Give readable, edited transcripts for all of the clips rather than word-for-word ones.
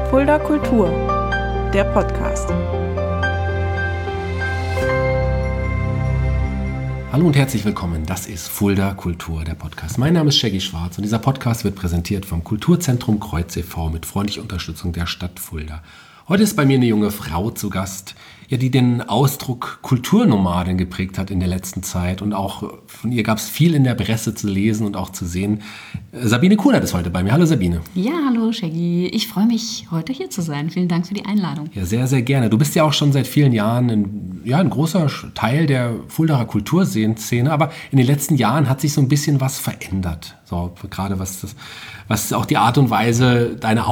Fulda Kultur, der Podcast. Hallo und herzlich willkommen, das ist Fulda Kultur, der Podcast. Mein Name ist Shaggy Schwarz und dieser Podcast wird präsentiert vom Kulturzentrum Kreuz e.V. mit freundlicher Unterstützung der Stadt Fulda. Heute ist bei mir eine junge Frau zu Gast, die den Ausdruck Kulturnomadin geprägt hat in der letzten Zeit. Und auch von ihr gab es viel in der Presse zu lesen und auch zu sehen. Sabine Kunert ist heute bei mir. Hallo Sabine. Ja, hallo Shaggy. Ich freue mich, heute hier zu sein. Vielen Dank für die Einladung. Ja, sehr, sehr gerne. Du bist ja auch schon seit vielen Jahren ein großer Teil der Fuldaer Kulturszene. Aber in den letzten Jahren hat sich so ein bisschen was verändert. So, gerade was auch die Art und Weise deiner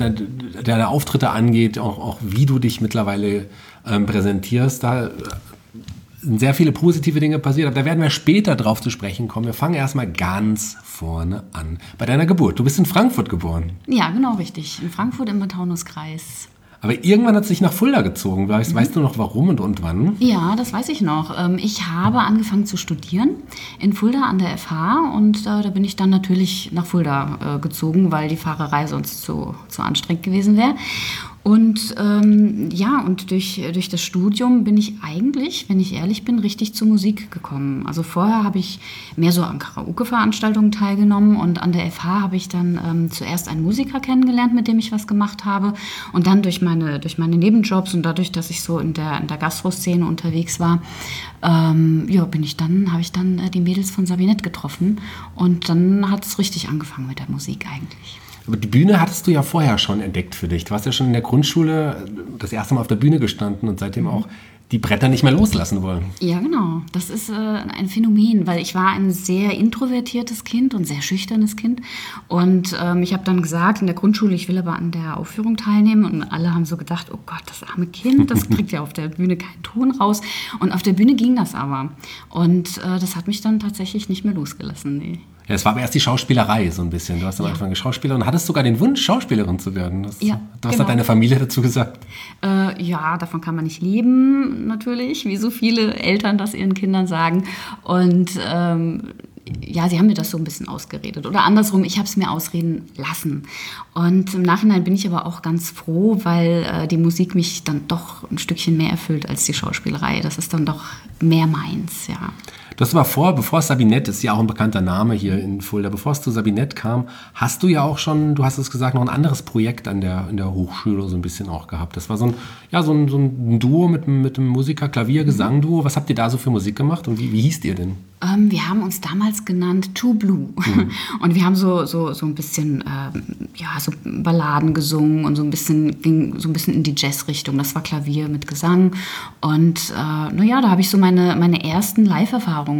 Auftritte angeht, auch wie du dich mittlerweile präsentierst. Da sind sehr viele positive Dinge passiert, aber da werden wir später drauf zu sprechen kommen. Wir fangen erstmal ganz vorne an. Bei deiner Geburt. Du bist in Frankfurt geboren. Ja, genau, richtig. In Frankfurt im Taunuskreis. Aber irgendwann hat es dich nach Fulda gezogen. Weißt du noch warum und wann? Ja, das weiß ich noch. Ich habe angefangen zu studieren in Fulda an der FH und da bin ich dann natürlich nach Fulda gezogen, weil die Fahrerei sonst zu anstrengend gewesen wäre. Und und durch das Studium bin ich eigentlich, wenn ich ehrlich bin, richtig zur Musik gekommen. Also vorher habe ich mehr so an Karaoke-Veranstaltungen teilgenommen und an der FH habe ich dann zuerst einen Musiker kennengelernt, mit dem ich was gemacht habe. Und dann durch meine Nebenjobs und dadurch, dass ich so in der Gastro-Szene unterwegs war, habe ich dann die Mädels von Sabinett getroffen. Und dann hat es richtig angefangen mit der Musik eigentlich. Aber die Bühne hattest du ja vorher schon entdeckt für dich. Du hast ja schon in der Grundschule das erste Mal auf der Bühne gestanden und seitdem auch die Bretter nicht mehr loslassen wollen. Ja, genau. Das ist ein Phänomen, weil ich war ein sehr introvertiertes Kind und sehr schüchternes Kind. Und ich habe dann gesagt in der Grundschule, ich will aber an der Aufführung teilnehmen. Und alle haben so gedacht, oh Gott, das arme Kind, das kriegt ja auf der Bühne keinen Ton raus. Und auf der Bühne ging das aber. Und das hat mich dann tatsächlich nicht mehr losgelassen, nee. Ja, es war aber erst die Schauspielerei so ein bisschen. Du hast am Anfang Schauspielerin und hattest sogar den Wunsch, Schauspielerin zu werden. Was hat deine Familie dazu gesagt? Davon kann man nicht leben, natürlich, wie so viele Eltern das ihren Kindern sagen. Und sie haben mir das so ein bisschen ausgeredet. Oder andersrum, ich habe es mir ausreden lassen. Und im Nachhinein bin ich aber auch ganz froh, weil die Musik mich dann doch ein Stückchen mehr erfüllt als die Schauspielerei. Das ist dann doch mehr meins, ja. Du hast aber bevor es Sabinett ist, ja auch ein bekannter Name hier in Fulda, bevor es zu Sabinett kam, hast du ja auch schon, du hast es gesagt, noch ein anderes Projekt in der Hochschule so ein bisschen auch gehabt. Das war so ein Duo mit einem Musiker, Klavier, Gesang-Duo. Was habt ihr da so für Musik gemacht und wie hießt ihr denn? Wir haben uns damals genannt Too Blue. Und wir haben so ein bisschen so Balladen gesungen und ging so ein bisschen in die Jazz-Richtung. Das war Klavier mit Gesang. Und da habe ich so meine ersten Live-Erfahrungen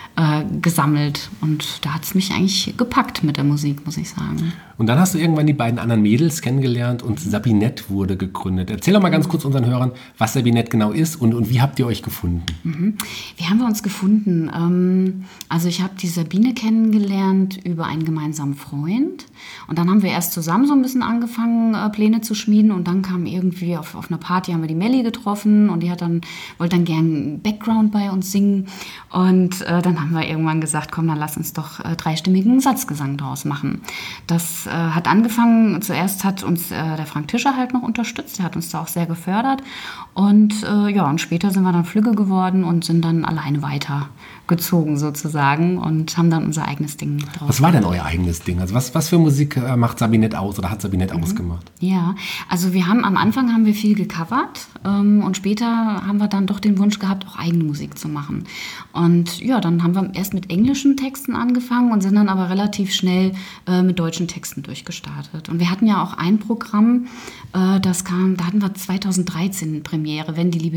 gesammelt. Und da hat es mich eigentlich gepackt mit der Musik, muss ich sagen. Und dann hast du irgendwann die beiden anderen Mädels kennengelernt und Sabinett wurde gegründet. Erzähl doch mal ganz kurz unseren Hörern, was Sabinett genau ist und wie habt ihr euch gefunden? Wie haben wir uns gefunden? Also ich habe die Sabine kennengelernt über einen gemeinsamen Freund. Und dann haben wir erst zusammen so ein bisschen angefangen, Pläne zu schmieden. Und dann kam irgendwie auf einer Party, haben wir die Melli getroffen. Und die wollte dann gern Background bei uns singen. Und dann haben wir irgendwann gesagt, komm, dann lass uns doch dreistimmigen Satzgesang draus machen. Das hat angefangen, zuerst hat uns der Frank Tischer halt noch unterstützt. Der hat uns da auch sehr gefördert. Und später sind wir dann flügge geworden und sind dann alleine weitergezogen sozusagen und haben dann unser eigenes Ding draus. Was war denn euer eigenes Ding? Also was für Musik macht Sabinett aus oder hat Sabinett ausgemacht? Ja, also am Anfang haben wir viel gecovert und später haben wir dann doch den Wunsch gehabt, auch eigene Musik zu machen. Und dann haben wir erst mit englischen Texten angefangen und sind dann aber relativ schnell mit deutschen Texten durchgestartet. Und wir hatten ja auch ein Programm, da hatten wir 2013 Premiere, Wenn die Liebe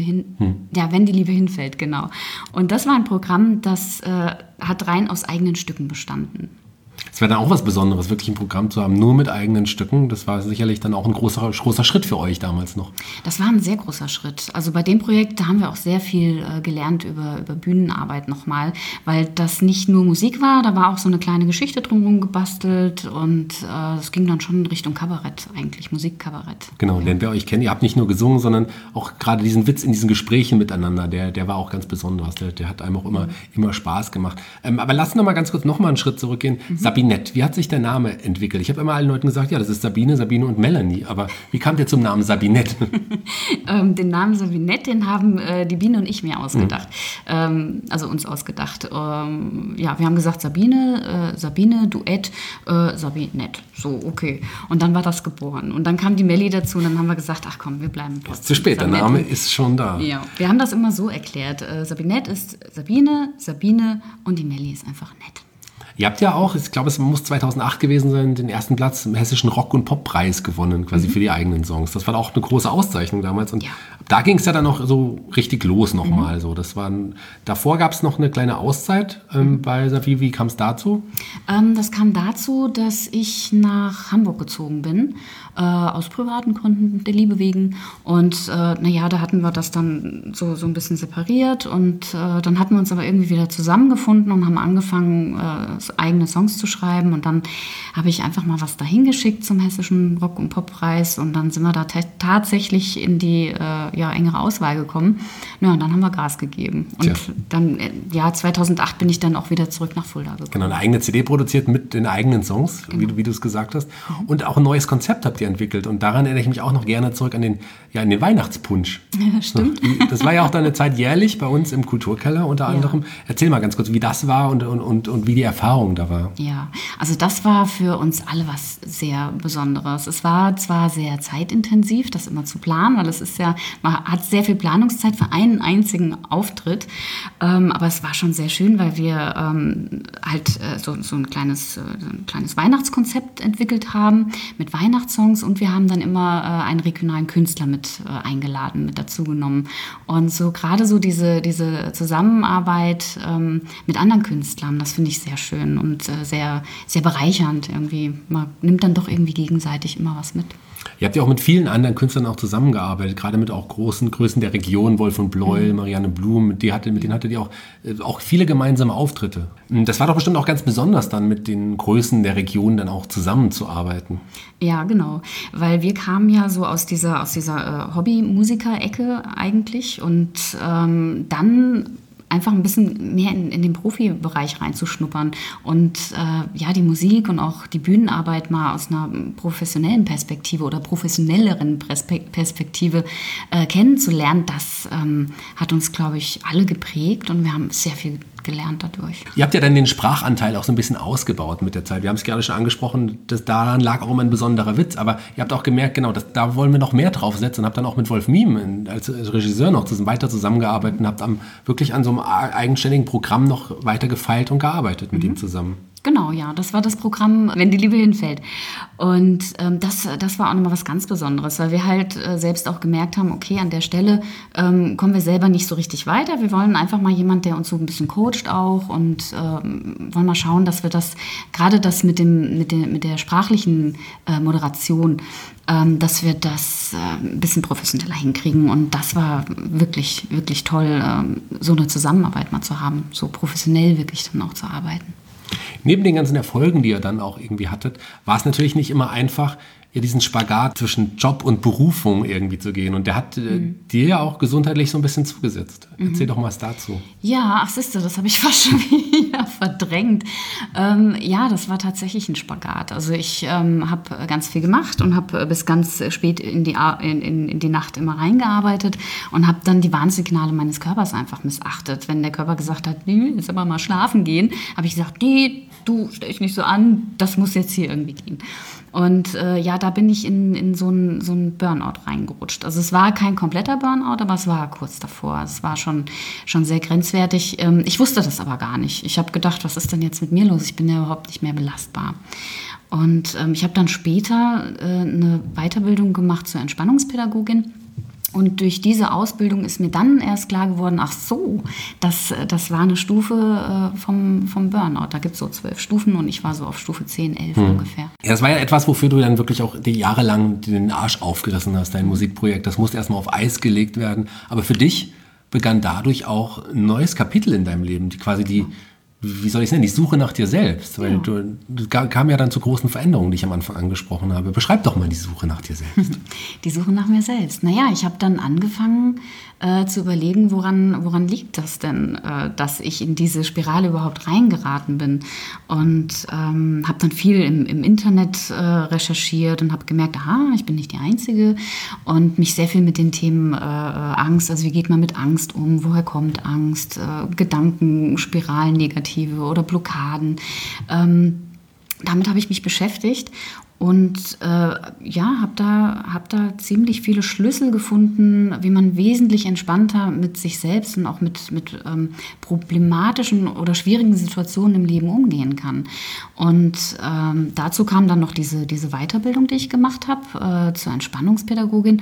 hinfällt, genau. Und das war ein Programm, das hat rein aus eigenen Stücken bestanden. Es wäre dann auch was Besonderes, wirklich ein Programm zu haben, nur mit eigenen Stücken. Das war sicherlich dann auch ein großer Schritt für euch damals noch. Das war ein sehr großer Schritt. Also bei dem Projekt, da haben wir auch sehr viel gelernt über Bühnenarbeit nochmal, weil das nicht nur Musik war, da war auch so eine kleine Geschichte drumherum gebastelt und es ging dann schon in Richtung Kabarett eigentlich, Musikkabarett. Genau, lernt wir euch kennen. Ihr habt nicht nur gesungen, sondern auch gerade diesen Witz in diesen Gesprächen miteinander, der war auch ganz besonders. Der hat einem auch immer Spaß gemacht. Aber lass uns noch mal ganz kurz einen Schritt zurückgehen. Sabinette. Wie hat sich der Name entwickelt? Ich habe immer allen Leuten gesagt, ja, das ist Sabine und Melanie. Aber wie kamt ihr zum Namen Sabinette? Den Namen Sabinette, den haben die Biene und ich mir ausgedacht. Also uns ausgedacht. Ja, wir haben gesagt Sabine, Duett, Sabinette. So, okay. Und dann war das geboren. Und dann kam die Melli dazu und dann haben wir gesagt, ach komm, wir bleiben trotzdem. Ist zu spät, Sabinette. Der Name ist schon da. Ja, wir haben das immer so erklärt. Sabinette ist Sabine und die Melli ist einfach nett. Ihr habt ja auch, ich glaube, es muss 2008 gewesen sein, den ersten Platz im Hessischen Rock- und Pop-Preis gewonnen, quasi für die eigenen Songs. Das war auch eine große Auszeichnung damals. Und ja. Da ging es ja dann noch so richtig los nochmal. So, davor gab es noch eine kleine Auszeit bei Safi. Wie kam es dazu? Das kam dazu, dass ich nach Hamburg gezogen bin, aus privaten Gründen, der Liebe wegen. Und da hatten wir das dann so ein bisschen separiert. Und dann hatten wir uns aber irgendwie wieder zusammengefunden und haben angefangen, eigene Songs zu schreiben. Und dann habe ich einfach mal was dahin geschickt zum Hessischen Rock- und Pop-Preis. Und dann sind wir da tatsächlich in die engere Auswahl gekommen. Ja, und dann haben wir Gas gegeben. Und dann, 2008 bin ich dann auch wieder zurück nach Fulda gekommen. Genau, eine eigene CD produziert mit den eigenen Songs, genau. wie du es gesagt hast. Und auch ein neues Konzept habt ihr entwickelt. Und daran erinnere ich mich auch noch gerne zurück an den Weihnachtspunsch. Ja, stimmt. Das war ja auch dann eine Zeit jährlich bei uns im Kulturkeller unter anderem. Erzähl mal ganz kurz, wie das war und wie die Erfahrung da war. Ja, also das war für uns alle was sehr Besonderes. Es war zwar sehr zeitintensiv, das immer zu planen, weil es ist ja, man hat sehr viel Planungszeit für einen einzigen Auftritt, aber es war schon sehr schön, weil wir so ein kleines Weihnachtskonzept entwickelt haben mit Weihnachtssongs und wir haben dann immer einen regionalen Künstler mit eingeladen, mit dazu genommen. Und so gerade so diese Zusammenarbeit mit anderen Künstlern, das finde ich sehr schön und sehr, sehr bereichernd irgendwie. Man nimmt dann doch irgendwie gegenseitig immer was mit. Ihr habt ja auch mit vielen anderen Künstlern auch zusammengearbeitet, gerade mit auch großen Größen der Region, Wolf von Bleuel, Marianne Blum, mit denen hattet ihr auch viele gemeinsame Auftritte. Das war doch bestimmt auch ganz besonders dann mit den Größen der Region dann auch zusammenzuarbeiten. Ja, genau, weil wir kamen ja so aus dieser Hobby-Musiker-Ecke eigentlich und dann einfach ein bisschen mehr in den Profibereich reinzuschnuppern und die Musik und auch die Bühnenarbeit mal aus einer professionellen Perspektive oder professionelleren Perspektive kennenzulernen, das hat uns, glaube ich, alle geprägt und wir haben sehr viel gelernt dadurch. Ihr habt ja dann den Sprachanteil auch so ein bisschen ausgebaut mit der Zeit. Wir haben es gerade schon angesprochen, daran lag auch immer ein besonderer Witz, aber ihr habt auch gemerkt, genau, da wollen wir noch mehr draufsetzen und habt dann auch mit Wolf Miem als Regisseur noch weiter zusammengearbeitet und habt wirklich an so einem eigenständigen Programm noch weiter gefeilt und gearbeitet mit ihm zusammen. Genau, ja, das war das Programm, wenn die Liebe hinfällt. Und das war auch nochmal was ganz Besonderes, weil wir halt selbst auch gemerkt haben, okay, an der Stelle kommen wir selber nicht so richtig weiter. Wir wollen einfach mal jemand, der uns so ein bisschen coacht auch und wollen mal schauen, dass wir gerade das mit der sprachlichen Moderation, dass wir das ein bisschen professioneller hinkriegen. Und das war wirklich, wirklich toll, so eine Zusammenarbeit mal zu haben, so professionell wirklich dann auch zu arbeiten. Neben den ganzen Erfolgen, die ihr dann auch irgendwie hattet, war es natürlich nicht immer einfach, diesen Spagat zwischen Job und Berufung irgendwie zu gehen. Und der hat dir ja auch gesundheitlich so ein bisschen zugesetzt. Erzähl doch mal was dazu. Ja, ach siehste, das habe ich fast schon wieder verdrängt. Das war tatsächlich ein Spagat. Also ich habe ganz viel gemacht und habe bis ganz spät in die Nacht immer reingearbeitet und habe dann die Warnsignale meines Körpers einfach missachtet. Wenn der Körper gesagt hat, nee, jetzt aber mal schlafen gehen, habe ich gesagt, nee, du stell dich nicht so an, das muss jetzt hier irgendwie gehen. Und da bin ich in so einen Burnout reingerutscht. Also es war kein kompletter Burnout, aber es war kurz davor. Es war schon sehr grenzwertig. Ich wusste das aber gar nicht. Ich habe gedacht, was ist denn jetzt mit mir los? Ich bin ja überhaupt nicht mehr belastbar. Und ich habe dann später eine Weiterbildung gemacht zur Entspannungspädagogin. Und durch diese Ausbildung ist mir dann erst klar geworden, ach so, das war eine Stufe vom Burnout. Da gibt es so 12 Stufen und ich war so auf Stufe 10, 11 ungefähr. Ja, das war ja etwas, wofür du dann wirklich auch die Jahre lang den Arsch aufgerissen hast, dein Musikprojekt. Das musste erstmal auf Eis gelegt werden. Aber für dich begann dadurch auch ein neues Kapitel in deinem Leben, wie soll ich es nennen, die Suche nach dir selbst. Weil du kam ja dann zu großen Veränderungen, die ich am Anfang angesprochen habe. Beschreib doch mal die Suche nach dir selbst. Die Suche nach mir selbst. Naja, ich habe dann angefangen zu überlegen, woran liegt das denn, dass ich in diese Spirale überhaupt reingeraten bin. Und habe dann viel im Internet recherchiert und habe gemerkt, aha, ich bin nicht die Einzige. Und mich sehr viel mit den Themen Angst, also wie geht man mit Angst um, woher kommt Angst, Gedankenspiralen, negative oder Blockaden. Damit habe ich mich beschäftigt und habe da ziemlich viele Schlüssel gefunden, wie man wesentlich entspannter mit sich selbst und auch mit problematischen oder schwierigen Situationen im Leben umgehen kann. Und dazu kam dann noch diese Weiterbildung, die ich gemacht habe, zur Entspannungspädagogin.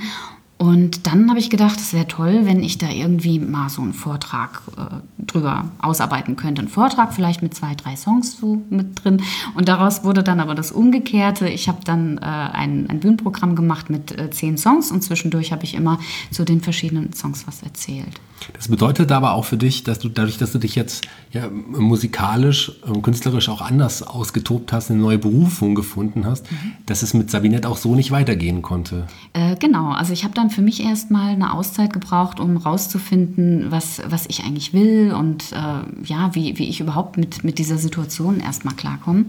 Und dann habe ich gedacht, es wäre toll, wenn ich da irgendwie mal so einen Vortrag drüber ausarbeiten könnte. Ein Vortrag vielleicht mit 2, 3 Songs so mit drin. Und daraus wurde dann aber das Umgekehrte. Ich habe dann ein Bühnenprogramm gemacht mit 10 Songs und zwischendurch habe ich immer zu den verschiedenen Songs was erzählt. Das bedeutet aber auch für dich, dass du dadurch, dass du dich jetzt musikalisch, künstlerisch auch anders ausgetobt hast, eine neue Berufung gefunden hast, dass es mit Sabinett auch so nicht weitergehen konnte. Genau, also ich habe dann für mich erstmal eine Auszeit gebraucht, um rauszufinden, was ich eigentlich will und wie ich überhaupt mit dieser Situation erstmal klarkomme.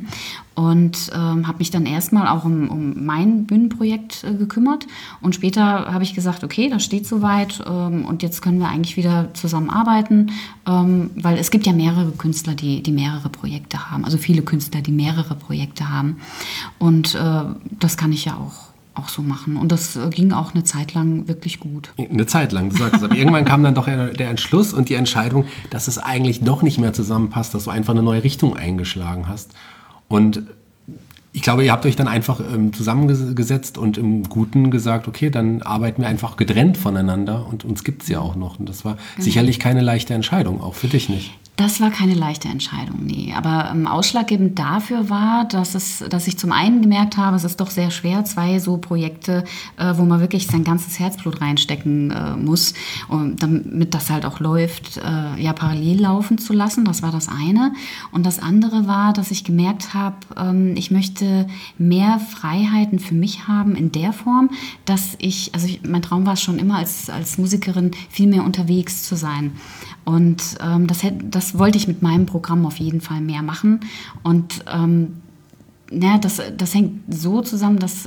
Und habe mich dann erstmal auch um mein Bühnenprojekt gekümmert. Und später habe ich gesagt, okay, das steht soweit und jetzt können wir eigentlich wieder zusammenarbeiten, weil es gibt ja mehrere Künstler, die mehrere Projekte haben. Also viele Künstler, die mehrere Projekte haben. Und das kann ich ja auch so machen. Und das ging auch eine Zeit lang wirklich gut. Eine Zeit lang, du sagst es. Aber irgendwann kam dann doch der Entschluss und die Entscheidung, dass es eigentlich doch nicht mehr zusammenpasst, dass du einfach eine neue Richtung eingeschlagen hast. Und ich glaube, ihr habt euch dann einfach zusammengesetzt und im Guten gesagt, okay, dann arbeiten wir einfach getrennt voneinander und uns gibt es ja auch noch. Und das war sicherlich keine leichte Entscheidung, auch für dich nicht. Das war keine leichte Entscheidung, nee. Aber ausschlaggebend dafür war, dass ich zum einen gemerkt habe, es ist doch sehr schwer, 2 so Projekte, wo man wirklich sein ganzes Herzblut reinstecken muss, damit das halt auch läuft, parallel laufen zu lassen. Das war das eine. Und das andere war, dass ich gemerkt habe, ich möchte mehr Freiheiten für mich haben in der Form, dass mein Traum war es schon immer, als Musikerin viel mehr unterwegs zu sein. Und das wollte ich mit meinem Programm auf jeden Fall mehr machen. Und das hängt so zusammen, dass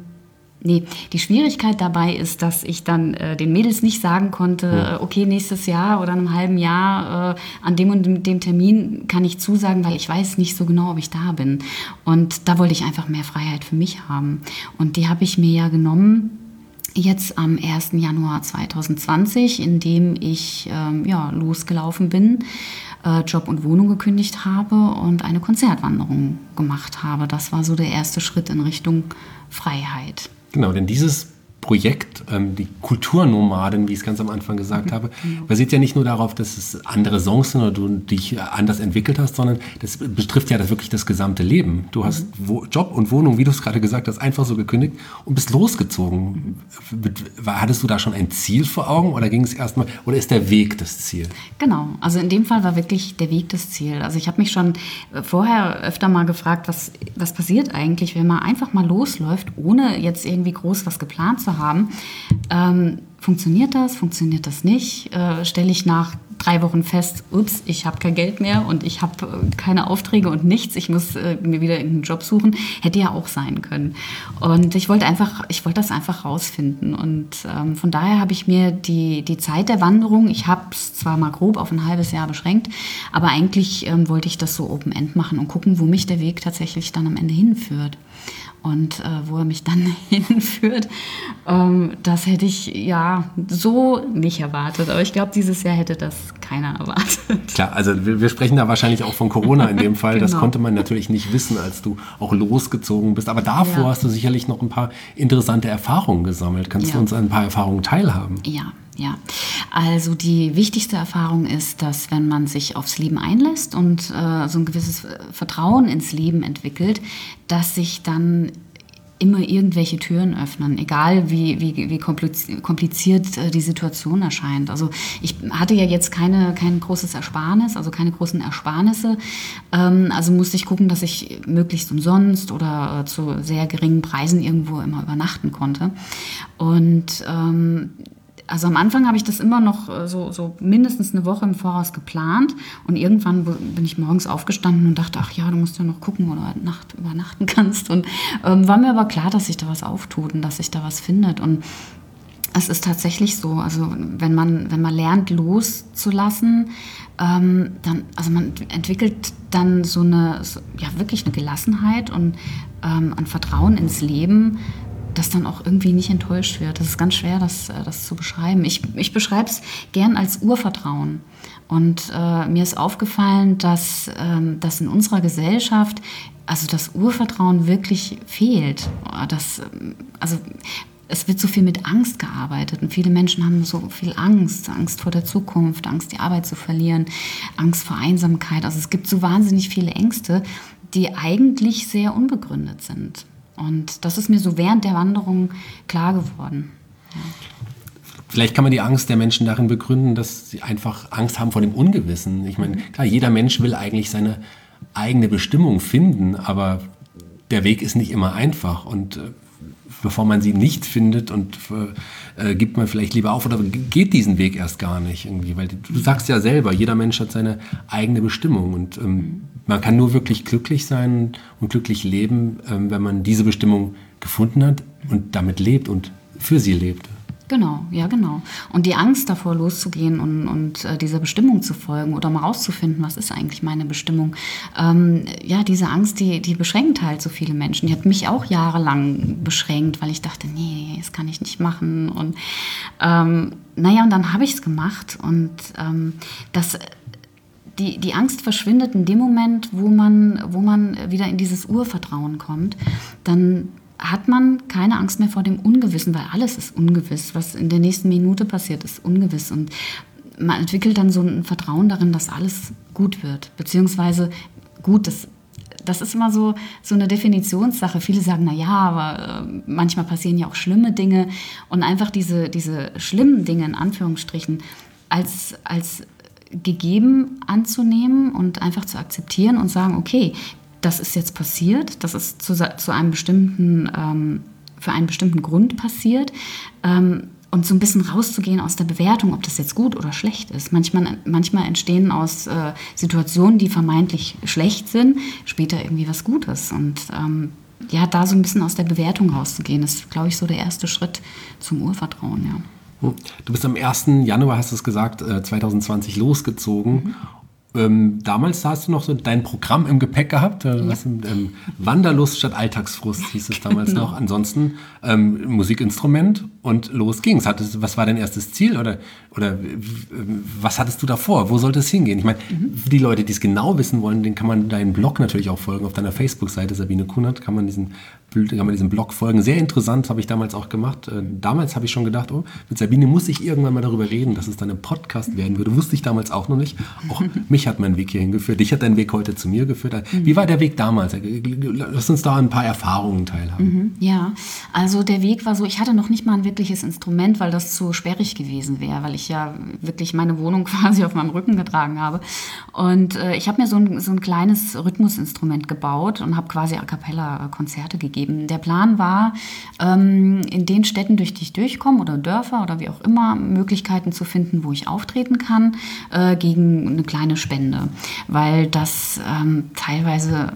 die Schwierigkeit dabei ist, dass ich dann den Mädels nicht sagen konnte, okay, nächstes Jahr oder in einem halben Jahr an dem und dem Termin kann ich zusagen, weil ich weiß nicht so genau, ob ich da bin. Und da wollte ich einfach mehr Freiheit für mich haben. Und die habe ich mir ja genommen, jetzt am 1. Januar 2020, indem ich losgelaufen bin, Job und Wohnung gekündigt habe und eine Konzertwanderung gemacht habe. Das war so der erste Schritt in Richtung Freiheit. Genau, denn dieses Projekt, die Kulturnomaden, wie ich es ganz am Anfang gesagt habe, basiert ja nicht nur darauf, dass es andere Songs sind oder du dich anders entwickelt hast, sondern das betrifft ja wirklich das gesamte Leben. Du hast Job und Wohnung, wie du es gerade gesagt hast, einfach so gekündigt und bist losgezogen. Hattest du da schon ein Ziel vor Augen oder ging es erstmal, oder ist der Weg das Ziel? Genau, also in dem Fall war wirklich der Weg das Ziel. Also ich habe mich schon vorher öfter mal gefragt, was passiert eigentlich, wenn man einfach mal losläuft, ohne jetzt irgendwie groß was geplant zu haben. Funktioniert das nicht? Stelle ich nach 3 Wochen fest, ups, ich habe kein Geld mehr und ich habe keine Aufträge und nichts, ich muss mir wieder einen Job suchen. Hätte ja auch sein können. Und ich wollte das einfach rausfinden. Und von daher habe ich mir die Zeit der Wanderung, ich habe es zwar mal grob auf ein halbes Jahr beschränkt, aber eigentlich wollte ich das so Open-End machen und gucken, wo mich der Weg tatsächlich dann am Ende hinführt. Und wo er mich dann hinführt, das hätte ich ja so nicht erwartet. Aber ich glaube, dieses Jahr hätte das keiner erwartet. Klar, also wir sprechen da wahrscheinlich auch von Corona in dem Fall. Genau. Das konnte man natürlich nicht wissen, als du auch losgezogen bist. Aber davor hast du sicherlich noch ein paar interessante Erfahrungen gesammelt. Kannst du uns an ein paar Erfahrungen teilhaben? Ja, also die wichtigste Erfahrung ist, dass wenn man sich aufs Leben einlässt und so ein gewisses Vertrauen ins Leben entwickelt, dass sich dann immer irgendwelche Türen öffnen, egal wie kompliziert die Situation erscheint. Also ich hatte ja jetzt kein großes Ersparnis, also keine großen Ersparnisse. Also musste ich gucken, dass ich möglichst umsonst oder zu sehr geringen Preisen irgendwo immer übernachten konnte. Und also am Anfang habe ich das immer noch so mindestens eine Woche im Voraus geplant und irgendwann bin ich morgens aufgestanden und dachte, ach ja, du musst ja noch gucken, wo du übernachten kannst. Und war mir aber klar, dass sich da was auftut und dass sich da was findet. Und es ist tatsächlich so, also wenn man lernt loszulassen, dann, also man entwickelt dann wirklich eine Gelassenheit und ein Vertrauen ins Leben, das dann auch irgendwie nicht enttäuscht wird. Das ist ganz schwer, das zu beschreiben. Ich beschreibe es gern als Urvertrauen. Und mir ist aufgefallen, dass in unserer Gesellschaft also das Urvertrauen wirklich fehlt. Es wird so viel mit Angst gearbeitet und viele Menschen haben so viel Angst vor der Zukunft, Angst, die Arbeit zu verlieren, Angst vor Einsamkeit. Also es gibt so wahnsinnig viele Ängste, die eigentlich sehr unbegründet sind. Und das ist mir so während der Wanderung klar geworden. Ja. Vielleicht kann man die Angst der Menschen darin begründen, dass sie einfach Angst haben vor dem Ungewissen. Ich meine, klar, jeder Mensch will eigentlich seine eigene Bestimmung finden, aber der Weg ist nicht immer einfach. Und bevor man sie nicht findet und gibt man vielleicht lieber auf oder geht diesen Weg erst gar nicht irgendwie. Weil du sagst ja selber, jeder Mensch hat seine eigene Bestimmung und man kann nur wirklich glücklich sein und glücklich leben, wenn man diese Bestimmung gefunden hat und damit lebt und für sie lebt. Genau, ja genau. Und die Angst davor loszugehen und dieser Bestimmung zu folgen oder mal rauszufinden, was ist eigentlich meine Bestimmung. Diese Angst, die beschränkt halt so viele Menschen. Die hat mich auch jahrelang beschränkt, weil ich dachte, nee, das kann ich nicht machen. Und und dann habe ich es gemacht und die Angst verschwindet in dem Moment, wo man wieder in dieses Urvertrauen kommt, dann hat man keine Angst mehr vor dem Ungewissen, weil alles ist ungewiss. Was in der nächsten Minute passiert, ist ungewiss. Und man entwickelt dann so ein Vertrauen darin, dass alles gut wird. Beziehungsweise gut, das ist immer so eine Definitionssache. Viele sagen, na ja, aber manchmal passieren ja auch schlimme Dinge. Und einfach diese schlimmen Dinge, in Anführungsstrichen, als gegeben anzunehmen und einfach zu akzeptieren und sagen, okay, das ist jetzt passiert, das ist für einen bestimmten Grund passiert, und so ein bisschen rauszugehen aus der Bewertung, ob das jetzt gut oder schlecht ist. Manchmal entstehen aus Situationen, die vermeintlich schlecht sind, später irgendwie was Gutes. Und da so ein bisschen aus der Bewertung rauszugehen, ist, glaube ich, so der erste Schritt zum Urvertrauen, ja. Du bist am 1. Januar, hast du es gesagt, 2020 losgezogen. Damals hast du noch so dein Programm im Gepäck gehabt, Wanderlust statt Alltagsfrust hieß es damals noch. Ansonsten Musikinstrument und los ging's. Was war dein erstes Ziel oder was hattest du davor? Wo sollte es hingehen? Ich meine, die Leute, die es genau wissen wollen, denen kann man deinen Blog natürlich auch folgen. Auf deiner Facebook-Seite Sabine Kunert kann man diesem Blog folgen. Sehr interessant, habe ich damals auch gemacht. Damals habe ich schon gedacht, mit Sabine muss ich irgendwann mal darüber reden, dass es dann ein Podcast werden würde. Wusste ich damals auch noch nicht. Auch mich hat mein Weg hierhin geführt. Dich hat dein Weg heute zu mir geführt. Wie war der Weg damals? Lass uns da ein paar Erfahrungen teilhaben. Ja, also der Weg war so, ich hatte noch nicht mal ein wirkliches Instrument, weil das zu sperrig gewesen wäre, weil ich ja wirklich meine Wohnung quasi auf meinem Rücken getragen habe. Und ich habe mir so ein kleines Rhythmusinstrument gebaut und habe quasi a cappella Konzerte gegeben. Der Plan war, in den Städten, durch die ich durchkomme oder Dörfer oder wie auch immer, Möglichkeiten zu finden, wo ich auftreten kann, gegen eine kleine Spende. Weil das teilweise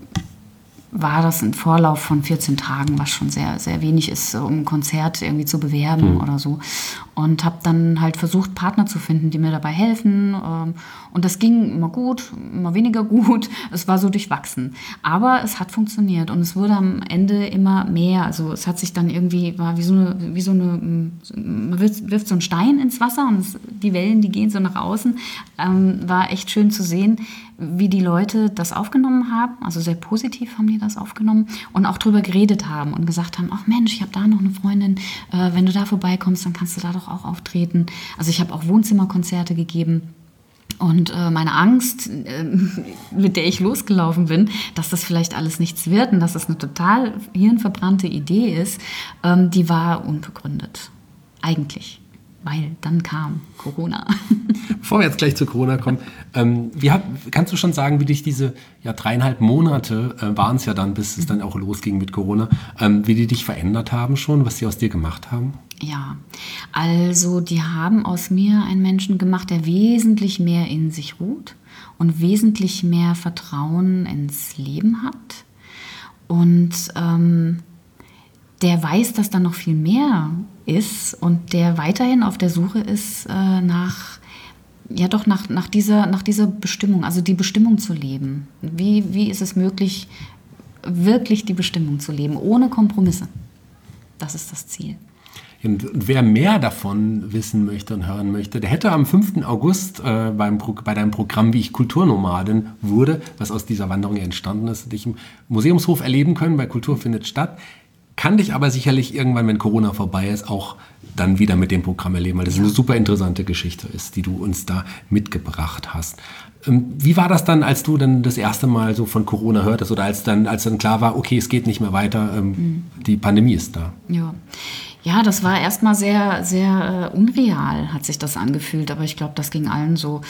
war das ein Vorlauf von 14 Tagen, was schon sehr, sehr wenig ist, um ein Konzert irgendwie zu bewerben oder so. Und habe dann halt versucht, Partner zu finden, die mir dabei helfen. Und das ging immer gut, immer weniger gut. Es war so durchwachsen. Aber es hat funktioniert und es wurde am Ende immer mehr. Also es hat sich dann irgendwie, war wie so eine man wirft so einen Stein ins Wasser und die Wellen, die gehen so nach außen. War echt schön zu sehen, wie die Leute das aufgenommen haben. Also sehr positiv haben die das aufgenommen und auch drüber geredet haben und gesagt haben, ach Mensch, ich habe da noch eine Freundin, wenn du da vorbeikommst, dann kannst du da doch auch auftreten. Also ich habe auch Wohnzimmerkonzerte gegeben. Und meine Angst, mit der ich losgelaufen bin, dass das vielleicht alles nichts wird und dass das eine total hirnverbrannte Idee ist, die war unbegründet. Eigentlich. Weil dann kam Corona. Bevor wir jetzt gleich zu Corona kommen, kannst du schon sagen, wie dich diese 3,5 Monate waren es ja dann, bis es dann auch losging mit Corona, wie die dich verändert haben schon, was sie aus dir gemacht haben? Ja, also die haben aus mir einen Menschen gemacht, der wesentlich mehr in sich ruht und wesentlich mehr Vertrauen ins Leben hat. Und der weiß, dass da noch viel mehr ist und der weiterhin auf der Suche ist nach dieser Bestimmung, also die Bestimmung zu leben. Wie ist es möglich, wirklich die Bestimmung zu leben, ohne Kompromisse? Das ist das Ziel. Und wer mehr davon wissen möchte und hören möchte, der hätte am 5. August bei deinem Programm, wie ich Kulturnomadin wurde, was aus dieser Wanderung entstanden ist, dich im Museumshof erleben können, weil Kultur findet statt. Kann dich aber sicherlich irgendwann, wenn Corona vorbei ist, auch dann wieder mit dem Programm erleben, weil das eine super interessante Geschichte ist, die du uns da mitgebracht hast. Wie war das dann, als du dann das erste Mal so von Corona hörtest oder als dann klar war, okay, es geht nicht mehr weiter, die Pandemie ist da? Ja, das war erstmal sehr, sehr unreal, hat sich das angefühlt, aber ich glaube, das ging allen so.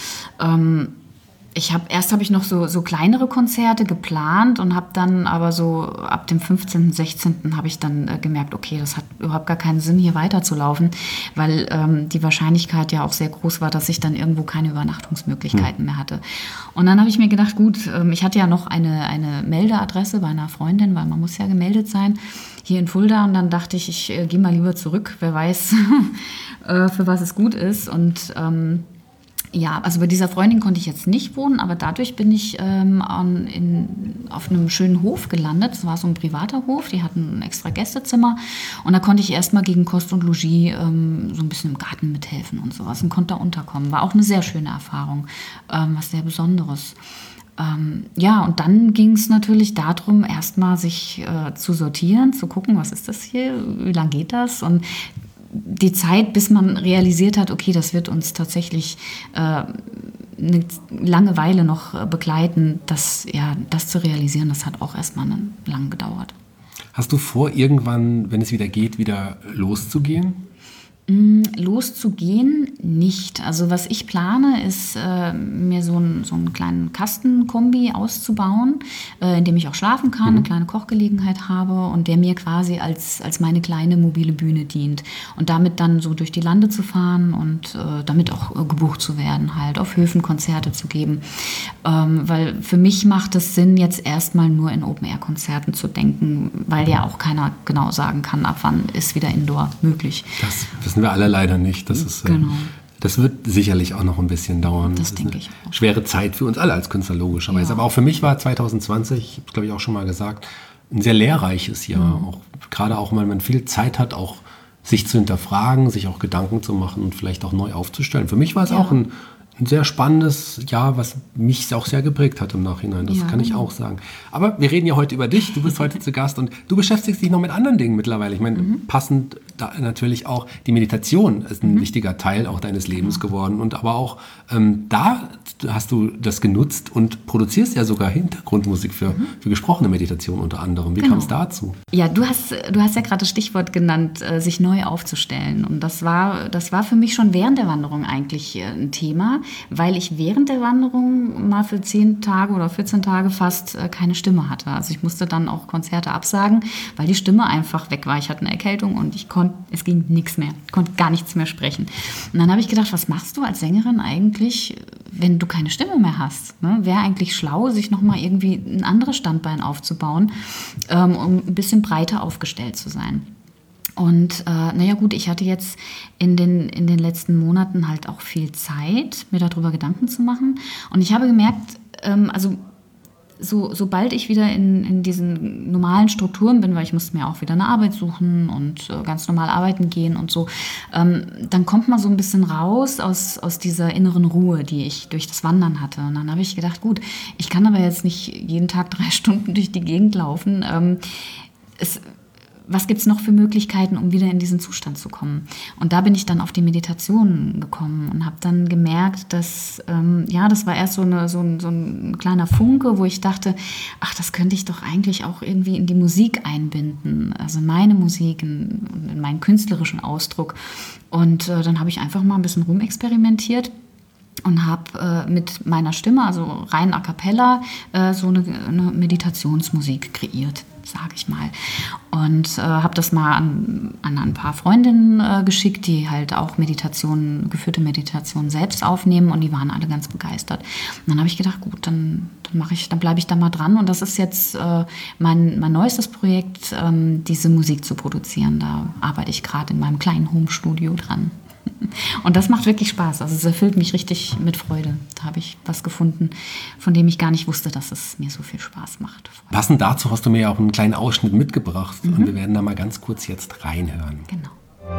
Erst habe ich noch so kleinere Konzerte geplant und habe dann aber so ab dem 15., 16. habe ich dann gemerkt, okay, das hat überhaupt gar keinen Sinn, hier weiterzulaufen, weil die Wahrscheinlichkeit ja auch sehr groß war, dass ich dann irgendwo keine Übernachtungsmöglichkeiten mehr hatte. Und dann habe ich mir gedacht, gut, ich hatte ja noch eine Meldeadresse bei einer Freundin, weil man muss ja gemeldet sein, hier in Fulda. Und dann dachte ich gehe mal lieber zurück, wer weiß, für was es gut ist. Und also bei dieser Freundin konnte ich jetzt nicht wohnen, aber dadurch bin ich auf einem schönen Hof gelandet. Es war so ein privater Hof, die hatten ein extra Gästezimmer und da konnte ich erstmal gegen Kost und Logis so ein bisschen im Garten mithelfen und sowas und konnte da unterkommen. War auch eine sehr schöne Erfahrung, was sehr Besonderes. Und dann ging es natürlich darum, erstmal sich zu sortieren, zu gucken, was ist das hier, wie lange geht das und die Zeit, bis man realisiert hat, okay, das wird uns tatsächlich eine lange Weile noch begleiten, das zu realisieren, das hat auch erstmal lang gedauert. Hast du vor, irgendwann, wenn es wieder geht, wieder loszugehen? Loszugehen nicht. Also was ich plane, ist mir so einen kleinen Kastenkombi auszubauen, in dem ich auch schlafen kann, eine kleine Kochgelegenheit habe und der mir quasi als meine kleine mobile Bühne dient. Und damit dann so durch die Lande zu fahren und damit auch gebucht zu werden, halt auf Höfen Konzerte zu geben. Weil für mich macht es Sinn, jetzt erstmal nur in Open-Air-Konzerten zu denken, weil ja auch keiner genau sagen kann, ab wann ist wieder Indoor möglich. Das wissen wir alle leider nicht. Das ist, genau. Das wird sicherlich auch noch ein bisschen dauern. Das denke ich auch. Schwere Zeit für uns alle als Künstler, logischerweise. Ja. Aber auch für mich war 2020, ich habe es glaube ich auch schon mal gesagt, ein sehr lehrreiches Jahr. Auch, gerade auch, weil man viel Zeit hat, auch sich zu hinterfragen, sich auch Gedanken zu machen und vielleicht auch neu aufzustellen. Für mich war es auch ein sehr spannendes Jahr, was mich auch sehr geprägt hat im Nachhinein. Das kann ich auch sagen. Aber wir reden ja heute über dich. Du bist heute zu Gast und du beschäftigst dich noch mit anderen Dingen mittlerweile. Ich meine, passend da natürlich auch die Meditation ist ein wichtiger Teil auch deines Lebens geworden. Und aber auch da hast du das genutzt und produzierst ja sogar Hintergrundmusik für gesprochene Meditation unter anderem. Wie kam es dazu? Ja, du hast ja gerade das Stichwort genannt, sich neu aufzustellen. Und das war für mich schon während der Wanderung eigentlich ein Thema, weil ich während der Wanderung mal für 10 Tage oder 14 Tage fast keine Stimme hatte. Also ich musste dann auch Konzerte absagen, weil die Stimme einfach weg war. Ich hatte eine Erkältung und es ging nichts mehr. Ich konnte gar nichts mehr sprechen. Und dann habe ich gedacht, was machst du als Sängerin eigentlich, wenn du keine Stimme mehr hast? Ne? Wäre eigentlich schlau, sich nochmal irgendwie ein anderes Standbein aufzubauen, um ein bisschen breiter aufgestellt zu sein. Und ich hatte jetzt in den letzten Monaten halt auch viel Zeit, mir darüber Gedanken zu machen. Und ich habe gemerkt, sobald ich wieder in diesen normalen Strukturen bin, weil ich musste mir auch wieder eine Arbeit suchen und ganz normal arbeiten gehen und so, dann kommt man so ein bisschen raus aus dieser inneren Ruhe, die ich durch das Wandern hatte. Und dann habe ich gedacht, gut, ich kann aber jetzt nicht jeden Tag 3 Stunden durch die Gegend laufen. Es was gibt es noch für Möglichkeiten, um wieder in diesen Zustand zu kommen? Und da bin ich dann auf die Meditation gekommen und habe dann gemerkt, dass, das war erst so ein kleiner Funke, wo ich dachte, ach, das könnte ich doch eigentlich auch irgendwie in die Musik einbinden, also in meine Musik, in meinen künstlerischen Ausdruck. Und dann habe ich einfach mal ein bisschen rumexperimentiert und habe mit meiner Stimme, also rein a cappella, so eine Meditationsmusik kreiert, sage ich mal. Und habe das mal an ein paar Freundinnen geschickt, die halt auch geführte Meditationen selbst aufnehmen, und die waren alle ganz begeistert. Und dann habe ich gedacht, gut, dann bleibe ich da mal dran, und das ist jetzt mein neuestes Projekt, diese Musik zu produzieren. Da arbeite ich gerade in meinem kleinen Home-Studio dran. Und das macht wirklich Spaß. Also es erfüllt mich richtig mit Freude. Da habe ich was gefunden, von dem ich gar nicht wusste, dass es mir so viel Spaß macht. Passend dazu hast du mir ja auch einen kleinen Ausschnitt mitgebracht. Und wir werden da mal ganz kurz jetzt reinhören. Genau.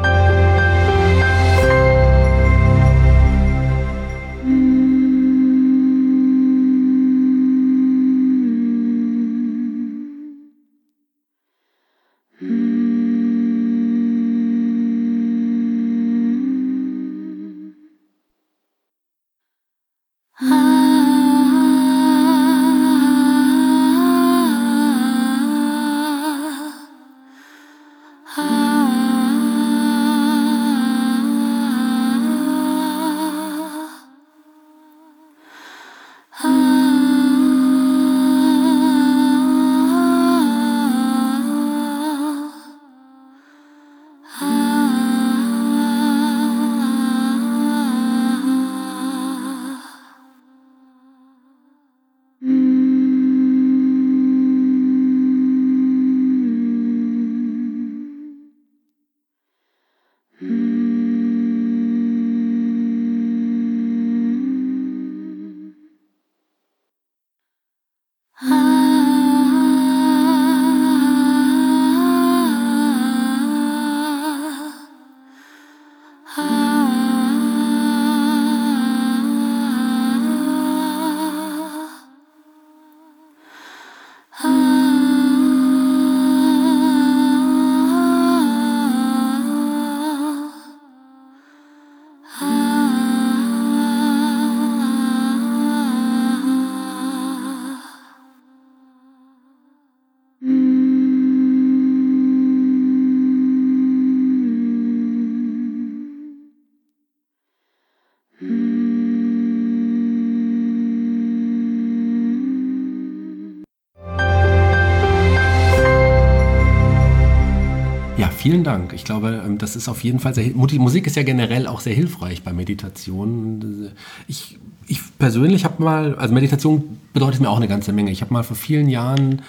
Vielen Dank. Ich glaube, das ist auf jeden Fall Musik ist ja generell auch sehr hilfreich bei Meditation. Ich persönlich habe mal, also Meditation bedeutet mir auch eine ganze Menge. Ich habe mal vor vielen Jahren,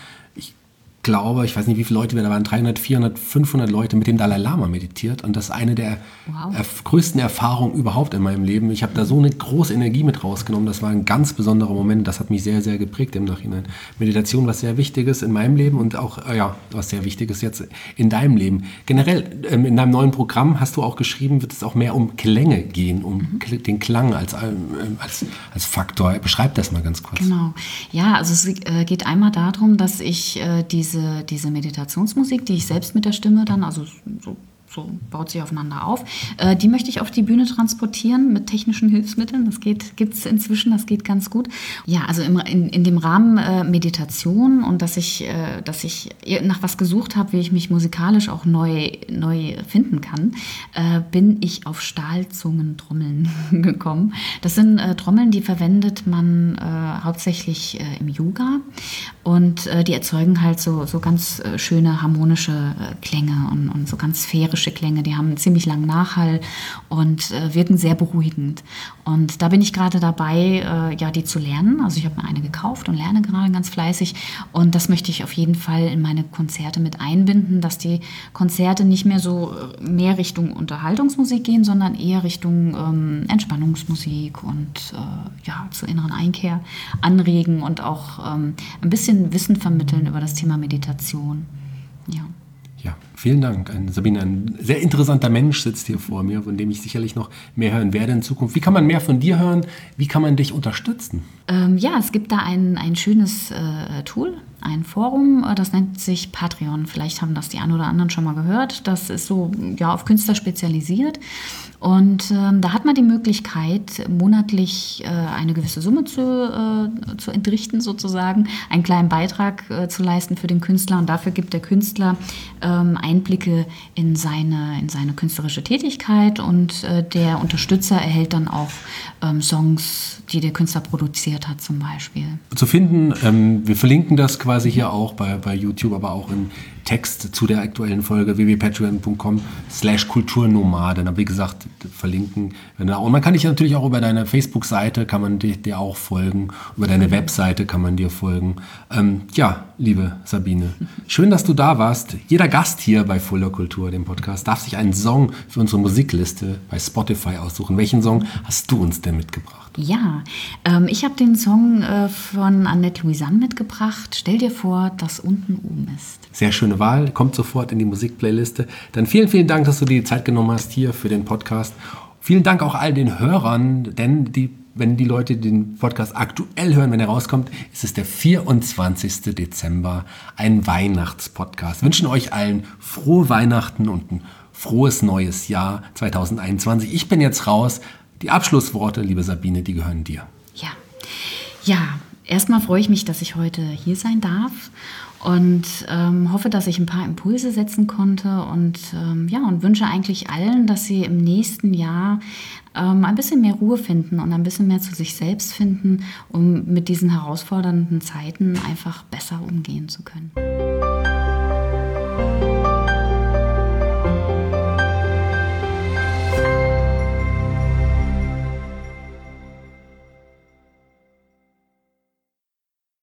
ich weiß nicht, wie viele Leute wir da waren, 300, 400, 500 Leute mit dem Dalai Lama meditiert. Und das ist eine der größten Erfahrungen überhaupt in meinem Leben. Ich habe da so eine große Energie mit rausgenommen. Das war ein ganz besonderer Moment. Das hat mich sehr, sehr geprägt im Nachhinein. Meditation, was sehr wichtig ist in meinem Leben und auch, was sehr wichtig ist jetzt in deinem Leben. Generell, in deinem neuen Programm hast du auch geschrieben, wird es auch mehr um Klänge gehen, um den Klang als Faktor. Beschreib das mal ganz kurz. Genau. Ja, also es geht einmal darum, dass ich diese Meditationsmusik, die ich selbst mit der Stimme dann, also so baut sich aufeinander auf, die möchte ich auf die Bühne transportieren mit technischen Hilfsmitteln. Das gibt es inzwischen, das geht ganz gut. Ja, also in dem Rahmen Meditation und dass ich nach was gesucht habe, wie ich mich musikalisch auch neu finden kann, bin ich auf Stahlzungentrommeln gekommen. Das sind Trommeln, die verwendet man hauptsächlich im Yoga, und die erzeugen halt so ganz schöne harmonische Klänge und so ganz sphärische Klänge. Die haben einen ziemlich langen Nachhall und wirken sehr beruhigend. Und da bin ich gerade dabei, die zu lernen. Also ich habe mir eine gekauft und lerne gerade ganz fleißig. Und das möchte ich auf jeden Fall in meine Konzerte mit einbinden, dass die Konzerte nicht mehr so mehr Richtung Unterhaltungsmusik gehen, sondern eher Richtung Entspannungsmusik und zur inneren Einkehr anregen und auch ein bisschen Wissen vermitteln über das Thema Meditation. Ja, vielen Dank. Sabine, ein sehr interessanter Mensch sitzt hier vor mir, von dem ich sicherlich noch mehr hören werde in Zukunft. Wie kann man mehr von dir hören? Wie kann man dich unterstützen? Es gibt da ein schönes Tool ein Forum, das nennt sich Patreon. Vielleicht haben das die einen oder anderen schon mal gehört. Das ist so auf Künstler spezialisiert. Und da hat man die Möglichkeit, monatlich eine gewisse Summe zu entrichten sozusagen, einen kleinen Beitrag zu leisten für den Künstler. Und dafür gibt der Künstler Einblicke in seine künstlerische Tätigkeit. Und der Unterstützer erhält dann auch Songs, die der Künstler produziert hat zum Beispiel. Zu finden, wir verlinken das quasi hier auch bei YouTube, aber auch im Text zu der aktuellen Folge www.patreon.com/Kulturnomaden. Aber wie gesagt, verlinken. Und man kann dich natürlich auch über deine Facebook-Seite, kann man dir auch folgen. Über deine Webseite kann man dir folgen. Liebe Sabine, schön, dass du da warst. Jeder Gast hier bei Fulda Kultur, dem Podcast, darf sich einen Song für unsere Musikliste bei Spotify aussuchen. Welchen Song hast du uns denn mitgebracht? Ja, ich habe den Song von Annette Louisanne mitgebracht. Stell dir vor, dass unten oben ist. Sehr schöne Wahl, kommt sofort in die Musikplayliste. Dann vielen, vielen Dank, dass du dir die Zeit genommen hast hier für den Podcast. Vielen Dank auch all den Hörern, denn wenn die Leute den Podcast aktuell hören, wenn er rauskommt, ist es der 24. Dezember, ein Weihnachtspodcast. Wir wünschen euch allen frohe Weihnachten und ein frohes neues Jahr 2021. Ich bin jetzt raus. Die Abschlussworte, liebe Sabine, die gehören dir. Ja, erstmal freue ich mich, dass ich heute hier sein darf und hoffe, dass ich ein paar Impulse setzen konnte und wünsche eigentlich allen, dass sie im nächsten Jahr ein bisschen mehr Ruhe finden und ein bisschen mehr zu sich selbst finden, um mit diesen herausfordernden Zeiten einfach besser umgehen zu können.